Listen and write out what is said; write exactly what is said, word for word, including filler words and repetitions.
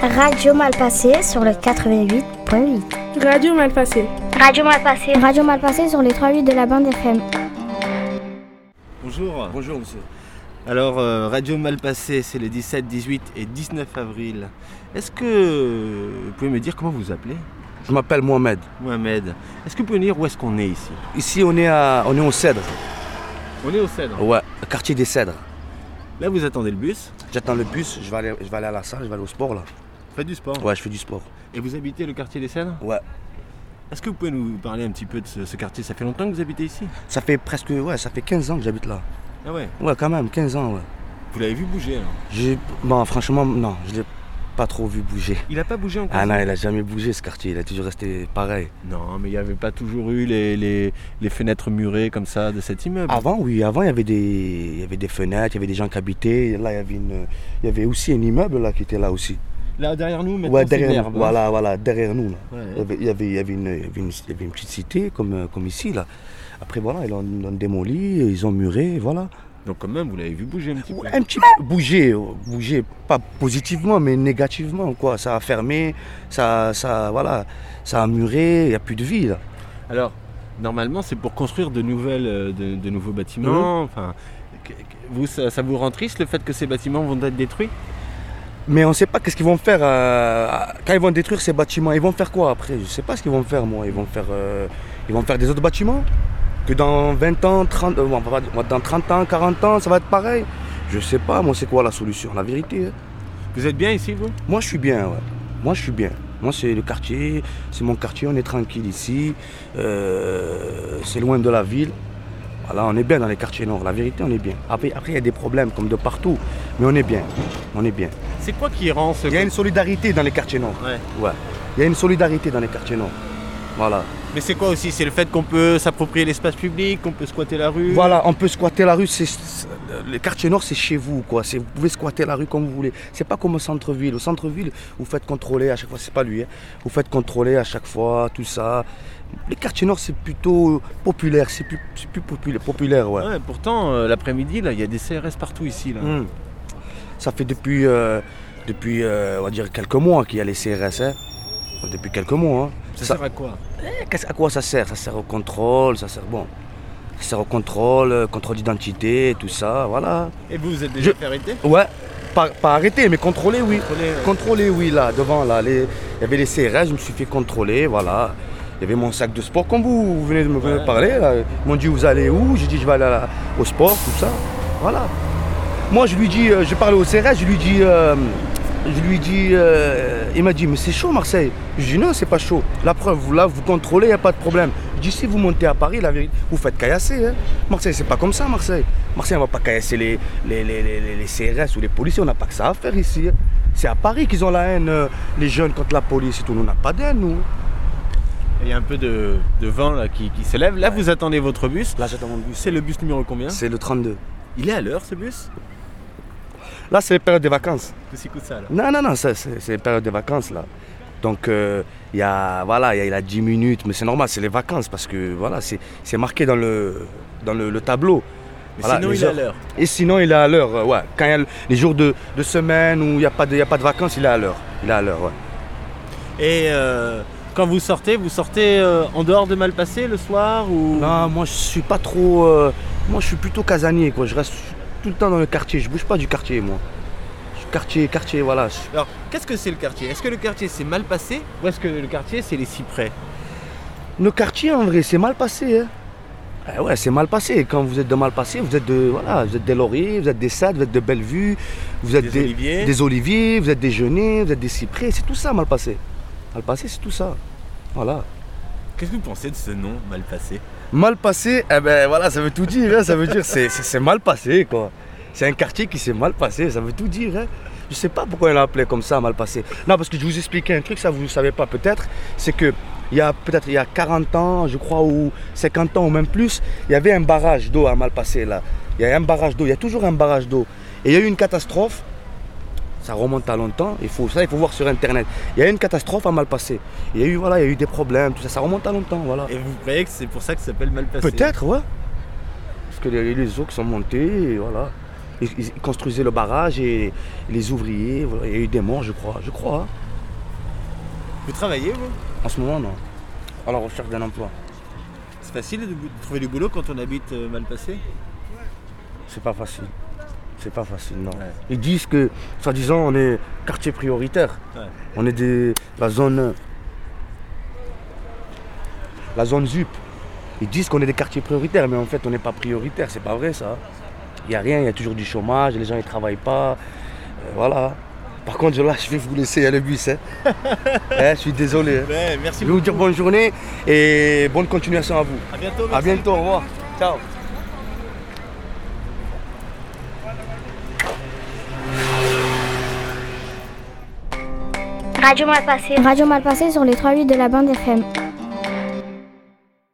Radio Malpassé sur le quatre-vingt-huit point huit. Radio Malpassé. Radio Malpassé. Radio Malpassé sur les trois huit de la bande F M. Bonjour. Bonjour monsieur. Alors, euh, Radio Malpassé, c'est les dix-sept, dix-huit et dix-neuf avril. Est-ce que vous pouvez me dire comment vous vous appelez ? Je m'appelle Mohamed. Mohamed. Est-ce que vous pouvez me dire où est-ce qu'on est ici ? Ici on est, à, on est au Cèdre. On est au Cèdre. Ouais, quartier des Cèdres. Là, vous attendez le bus. J'attends le bus, je vais, aller, je vais aller à la salle, je vais aller au sport là. Vous faites du sport ? Ouais, je fais du sport. Et vous habitez le quartier des Cèdres ? Ouais. Est-ce que vous pouvez nous parler un petit peu de ce, ce quartier ? Ça fait longtemps que vous habitez ici ? Ça fait presque, ouais, ça fait quinze ans que j'habite là. Ah ouais ? Ouais, quand même, quinze ans, ouais. Vous l'avez vu bouger alors ? J'ai, bon, franchement, non, je l'ai pas trop vu bouger. Il n'a pas bougé encore ? Ah non, il a jamais bougé ce quartier, il a toujours resté pareil. Non, mais il n'y avait pas toujours eu les, les, les fenêtres murées comme ça de cet immeuble. Avant, oui, avant il y avait des, il y avait des fenêtres, il y avait des gens qui habitaient. Là, il y avait, une, il y avait aussi un immeuble là qui était là aussi. Là derrière nous, maintenant, ouais, c'est derrière, l'herbe. voilà, voilà, derrière nous là. Ouais, ouais. Il, y avait, il, y avait, il, y avait une, il, y avait une, il y avait une petite cité comme, comme ici là. Après voilà, ils l'ont, l'ont démoli, ils ont muré, voilà. Donc quand même, vous l'avez vu bouger un petit peu. Un petit peu bouger, bouger, pas positivement mais négativement quoi. Ça a fermé, ça, ça, voilà, ça a muré, il n'y a plus de vie là. Alors, normalement, c'est pour construire de, nouvelles, de, de nouveaux bâtiments. Mmh. Enfin, vous, ça, ça vous rend triste le fait que ces bâtiments vont être détruits ? Mais on ne sait pas qu'est-ce qu'ils vont faire euh, quand ils vont détruire ces bâtiments. Ils vont faire quoi après ? Je ne sais pas ce qu'ils vont faire moi. Ils vont faire, euh, ils vont faire des autres bâtiments ? Que dans vingt ans, trente, euh, dans trente ans, quarante ans, ça va être pareil. Je sais pas, moi c'est quoi la solution, la vérité. Hein. Vous êtes bien ici, vous ? Moi je suis bien, ouais. Moi je suis bien. Moi c'est le quartier, c'est mon quartier, on est tranquille ici. Euh, c'est loin de la ville. Voilà, on est bien dans les quartiers nord, la vérité on est bien. Après il y a des problèmes comme de partout, mais on est bien. On est bien. C'est quoi qui rend ce... Il y a une solidarité dans les quartiers nord. Ouais. Ouais. Il y a une solidarité dans les quartiers nord. Voilà. Mais c'est quoi aussi ? C'est le fait qu'on peut s'approprier l'espace public, qu'on peut squatter la rue ? Voilà, on peut squatter la rue, c'est, c'est, le quartier nord c'est chez vous quoi, c'est, vous pouvez squatter la rue comme vous voulez. C'est pas comme au centre-ville, au centre-ville vous faites contrôler à chaque fois, c'est pas lui, hein. Vous faites contrôler à chaque fois, tout ça. Les quartiers nord c'est plutôt populaire, c'est plus, c'est plus populaire, populaire ouais. Ouais, pourtant euh, l'après-midi là, il y a des C R S partout ici là. Mmh. Ça fait depuis, euh, depuis euh, on va dire quelques mois qu'il y a les C R S, hein. Depuis quelques mois. Hein. Ça, ça sert à quoi ? À quoi ça sert ? Ça sert au contrôle, ça sert bon. Ça sert au contrôle, euh, contrôle d'identité, tout ça, voilà. Et vous, vous êtes déjà Je... fait arrêter ? Ouais, pas, pas arrêter, mais contrôler, oui. Contrôler, ouais. Contrôler, oui, là, devant, là. Les... Il y avait les C R S, je me suis fait contrôler, voilà. Il y avait mon sac de sport, comme vous, vous venez de me ouais. parler, là. Ils m'ont dit, vous allez où ? J'ai dit, je vais aller la... au sport, tout ça, voilà. Moi, je lui dis, euh, je parle au C R S, je lui dis... Euh... Je lui dis, euh, il m'a dit, mais c'est chaud Marseille. Je dis non, c'est pas chaud. La preuve, là, vous contrôlez, il n'y a pas de problème. Je dis, si vous montez à Paris, la vérité, vous faites caillasser. Hein. Marseille, c'est pas comme ça, Marseille. Marseille, on ne va pas caillasser les, les, les, les, les C R S ou les policiers, on n'a pas que ça à faire ici. Hein. C'est à Paris qu'ils ont la haine, euh, les jeunes contre la police et tout. On n'a pas d'haine, nous. Il y a un peu de, de vent là, qui, qui s'élève. Là, ouais. Vous attendez votre bus. Là, j'attends mon bus. C'est le bus numéro combien ? C'est le trente-deux. Il est à l'heure, ce bus ? Là, c'est les périodes des vacances. Qu'est-ce qui coûte ça, là ? Non, non, non, c'est, c'est, c'est les périodes des vacances, là. Donc, euh, y a, voilà, il y a dix minutes, mais c'est normal, c'est les vacances, parce que, voilà, c'est, c'est marqué dans le, dans le, le tableau. Mais voilà, sinon, il est à l'heure. Et sinon, il est à l'heure, euh, ouais. Quand il y a les jours de, de semaine où il n'y a, a pas de vacances, il est à l'heure. Il est à l'heure, ouais. Et euh, quand vous sortez, vous sortez euh, en dehors de Malpassé le soir ou... Non, moi, je suis pas trop... Euh, moi, je suis plutôt casanier, quoi. Je reste tout le temps dans le quartier, je bouge pas du quartier moi. Quartier, quartier, voilà. Alors, qu'est-ce que c'est le quartier ? Est-ce que le quartier c'est Malpassé ou est-ce que le quartier c'est les Cyprès ? Le quartier en vrai c'est Malpassé. Hein. Eh ouais, c'est Malpassé. Quand vous êtes de Malpassé, vous êtes de voilà, vous êtes des Lauriers, vous êtes des Sades, vous êtes de Bellevue, vous êtes des, des oliviers. des oliviers, vous êtes des genêts, vous êtes des cyprès, c'est tout ça Malpassé. Malpassé c'est tout ça. Voilà. Qu'est-ce que vous pensez de ce nom, Malpassé ? Malpassé, eh ben voilà, ça veut tout dire, hein, ça veut dire c'est, c'est, c'est mal passé quoi. C'est un quartier qui s'est mal passé, ça veut tout dire. Hein. Je sais pas pourquoi il l'a appelé comme ça, mal passé. Non, parce que je vous expliquais un truc, ça vous ne savez pas peut-être, c'est que il y a peut-être il y a quarante ans, je crois, ou cinquante ans ou même plus, il y avait un barrage d'eau à Malpassé là. Il y a un barrage d'eau, il y a toujours un barrage d'eau. Et il y a eu une catastrophe, ça remonte à longtemps, il faut, ça il faut voir sur internet. Il y a eu une catastrophe à Malpassé. Il y a eu, voilà, il y a eu des problèmes, tout ça, ça remonte à longtemps, voilà. Et vous croyez que c'est pour ça que ça s'appelle Malpassé ? Peut-être, ouais. Parce que les, les eaux qui sont montées, et voilà. Ils, ils construisaient le barrage et les ouvriers, voilà, il y a eu des morts, je crois. Je crois. Hein. Vous travaillez, vous? En ce moment, non. À la recherche d'un emploi. C'est facile de, de trouver du boulot quand on habite euh, Malpasset? C'est pas facile. C'est pas facile, non. Ouais. Ils disent que, soi-disant, on est quartier prioritaire. Ouais. On est des, la zone. La zone Z U P. Ils disent qu'on est des quartiers prioritaires, mais en fait, on n'est pas prioritaire. C'est pas vrai, ça. Il n'y a rien, il y a toujours du chômage, les gens ne travaillent pas. Euh, voilà. Par contre, là, je vais vous laisser, il y a le bus. Hein. Eh, je suis désolé. Hein. Ouais, merci Je vais vous dire bonne journée et bonne continuation à vous. À bientôt. À Merci. bientôt, au revoir. Ciao. Radio Malpasset. Radio Malpasset sur les trois huit de la bande F M.